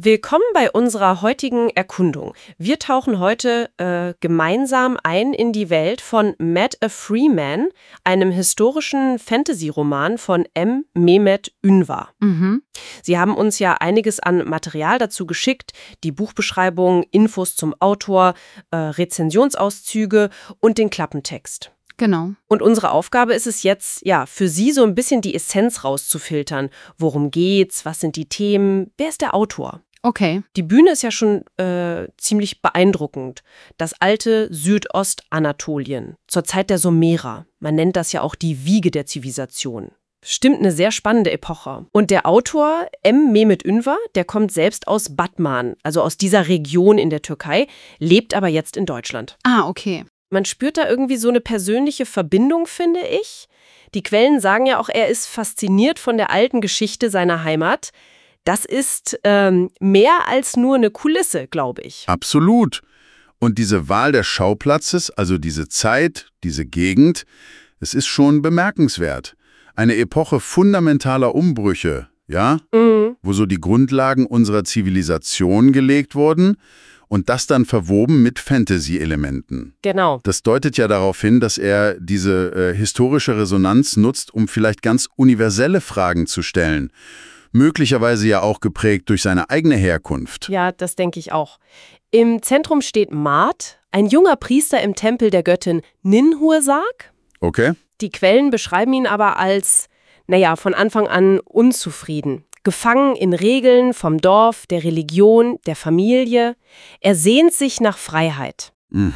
Willkommen bei unserer heutigen Erkundung. Wir tauchen heute gemeinsam ein in die Welt von Matt A. Freeman, einem historischen Fantasy-Roman von M. Mehmet Ünver. Sie haben uns ja einiges an Material dazu geschickt, die Buchbeschreibung, Infos zum Autor, Rezensionsauszüge und den Klappentext. Genau. Und unsere Aufgabe ist es jetzt, ja, für Sie so ein bisschen die Essenz rauszufiltern. Worum geht's? Was sind die Themen? Wer ist der Autor? Okay. Die Bühne ist ja schon ziemlich beeindruckend. Das alte Südostanatolien, zur Zeit der Sumerer. Man nennt das ja auch die Wiege der Zivilisation. Stimmt, eine sehr spannende Epoche. Und der Autor M. Mehmet Ünver, der kommt selbst aus Batman, also aus dieser Region in der Türkei, lebt aber jetzt in Deutschland. Ah, okay. Man spürt da irgendwie so eine persönliche Verbindung, finde ich. Die Quellen sagen ja auch, er ist fasziniert von der alten Geschichte seiner Heimat. Das ist mehr als nur eine Kulisse, glaube ich. Absolut. Und diese Wahl des Schauplatzes, also diese Zeit, diese Gegend, es ist schon bemerkenswert. Eine Epoche fundamentaler Umbrüche, ja? Wo so die Grundlagen unserer Zivilisation gelegt wurden. Und das dann verwoben mit Fantasy-Elementen. Genau. Das deutet ja darauf hin, dass er diese historische Resonanz nutzt, um vielleicht ganz universelle Fragen zu stellen. Möglicherweise ja auch geprägt durch seine eigene Herkunft. Ja, das denke ich auch. Im Zentrum steht Maat, ein junger Priester im Tempel der Göttin Ninhursag. Okay. Die Quellen beschreiben ihn aber als, von Anfang an unzufrieden. Gefangen in Regeln vom Dorf, der Religion, der Familie. Er sehnt sich nach Freiheit.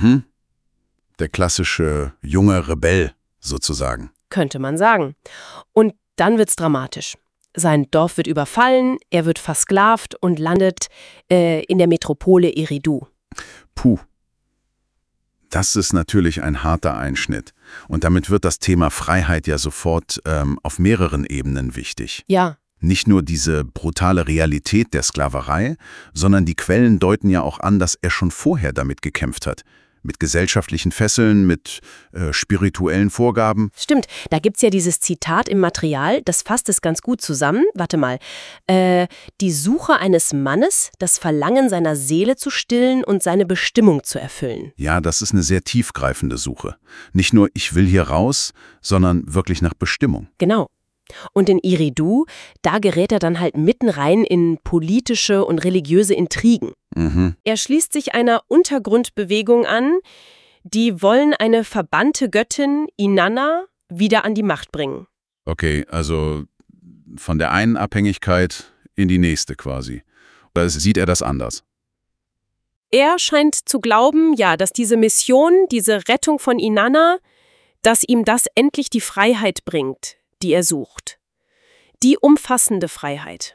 Der klassische junge Rebell sozusagen. Könnte man sagen. Und dann wird's dramatisch. Sein Dorf wird überfallen, er wird versklavt und landet in der Metropole Eridu. Puh. Das ist natürlich ein harter Einschnitt. Und damit wird das Thema Freiheit ja sofort auf mehreren Ebenen wichtig. Ja. Nicht nur diese brutale Realität der Sklaverei, sondern die Quellen deuten ja auch an, dass er schon vorher damit gekämpft hat. Mit gesellschaftlichen Fesseln, mit spirituellen Vorgaben. Stimmt, da gibt's ja dieses Zitat im Material, das fasst es ganz gut zusammen. Warte mal. Die Suche eines Mannes, das Verlangen seiner Seele zu stillen und seine Bestimmung zu erfüllen. Ja, das ist eine sehr tiefgreifende Suche. Nicht nur, ich will hier raus, sondern wirklich nach Bestimmung. Genau. Und in Eridu, da gerät er dann halt mitten rein in politische und religiöse Intrigen. Er schließt sich einer Untergrundbewegung an, die wollen eine verbannte Göttin, Inanna, wieder an die Macht bringen. Okay, also von der einen Abhängigkeit in die nächste quasi. Oder sieht er das anders? Er scheint zu glauben, ja, dass diese Mission, diese Rettung von Inanna, dass ihm das endlich die Freiheit bringt, die er sucht. Die umfassende Freiheit.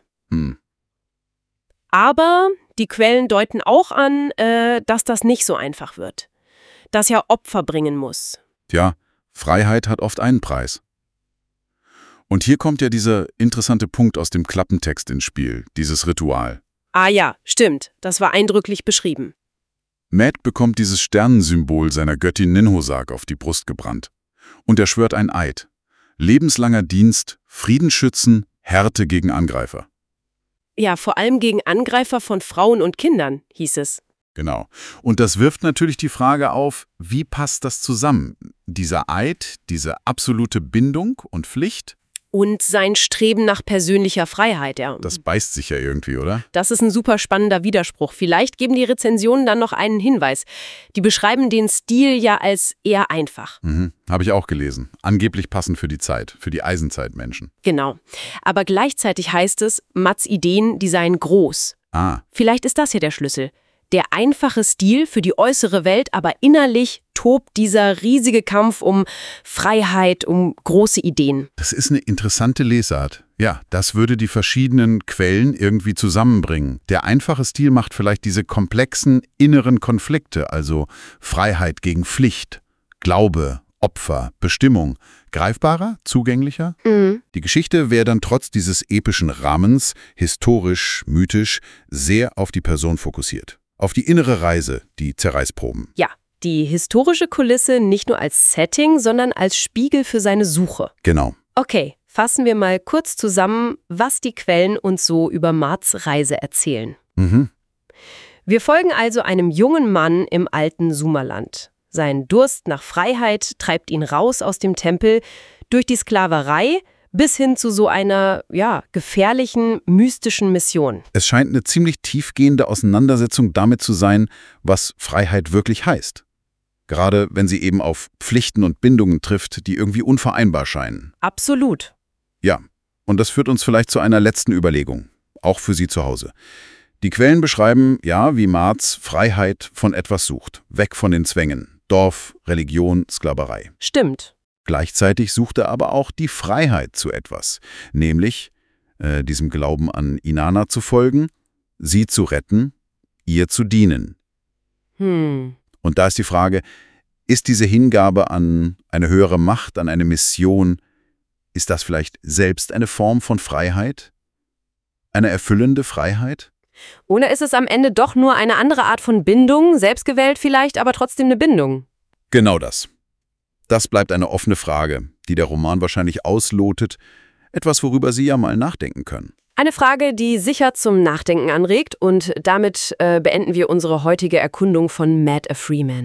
Aber die Quellen deuten auch an, dass das nicht so einfach wird. Dass er Opfer bringen muss. Tja, Freiheit hat oft einen Preis. Und hier kommt ja dieser interessante Punkt aus dem Klappentext ins Spiel, dieses Ritual. Ah ja, stimmt. Das war eindrücklich beschrieben. Matt bekommt dieses Sternensymbol seiner Göttin Ninhursag auf die Brust gebrannt. Und er schwört ein Eid. Lebenslanger Dienst, Frieden schützen, Härte gegen Angreifer. Ja, vor allem gegen Angreifer von Frauen und Kindern, hieß es. Genau. Und das wirft natürlich die Frage auf, wie passt das zusammen? Dieser Eid, diese absolute Bindung und Pflicht? Und sein Streben nach persönlicher Freiheit, ja. Das beißt sich ja irgendwie, oder? Das ist ein super spannender Widerspruch. Vielleicht geben die Rezensionen dann noch einen Hinweis. Die beschreiben den Stil ja als eher einfach. Habe ich auch gelesen. Angeblich passend für die Zeit, für die Eisenzeitmenschen. Genau. Aber gleichzeitig heißt es, Matts Ideen, die seien groß. Vielleicht ist das ja der Schlüssel. Der einfache Stil für die äußere Welt, aber innerlich tobt dieser riesige Kampf um Freiheit, um große Ideen. Das ist eine interessante Lesart. Ja, das würde die verschiedenen Quellen irgendwie zusammenbringen. Der einfache Stil macht vielleicht diese komplexen inneren Konflikte, also Freiheit gegen Pflicht, Glaube, Opfer, Bestimmung, greifbarer, zugänglicher. Die Geschichte wäre dann trotz dieses epischen Rahmens, historisch, mythisch, sehr auf die Person fokussiert. Auf die innere Reise, die Zerreißproben. Ja, die historische Kulisse nicht nur als Setting, sondern als Spiegel für seine Suche. Genau. Okay, fassen wir mal kurz zusammen, was die Quellen uns so über Matts Reise erzählen. Mhm. Wir folgen also einem jungen Mann im alten Sumerland. Sein Durst nach Freiheit treibt ihn raus aus dem Tempel, durch die Sklaverei bis hin zu so einer, gefährlichen, mystischen Mission. Es scheint eine ziemlich tiefgehende Auseinandersetzung damit zu sein, was Freiheit wirklich heißt. Gerade wenn sie eben auf Pflichten und Bindungen trifft, die irgendwie unvereinbar scheinen. Absolut. Ja, und das führt uns vielleicht zu einer letzten Überlegung, auch für Sie zu Hause. Die Quellen beschreiben, ja, wie Marz Freiheit von etwas sucht, weg von den Zwängen, Dorf, Religion, Sklaverei. Stimmt. Gleichzeitig sucht er aber auch die Freiheit zu etwas, nämlich diesem Glauben an Inanna zu folgen, sie zu retten, ihr zu dienen. Und da ist die Frage, ist diese Hingabe an eine höhere Macht, an eine Mission, ist das vielleicht selbst eine Form von Freiheit? Eine erfüllende Freiheit? Oder ist es am Ende doch nur eine andere Art von Bindung, selbstgewählt vielleicht, aber trotzdem eine Bindung? Genau das. Das bleibt eine offene Frage, die der Roman wahrscheinlich auslotet, etwas, worüber Sie ja mal nachdenken können. Eine Frage, die sicher zum Nachdenken anregt, und damit beenden wir unsere heutige Erkundung von Matt A. Freeman.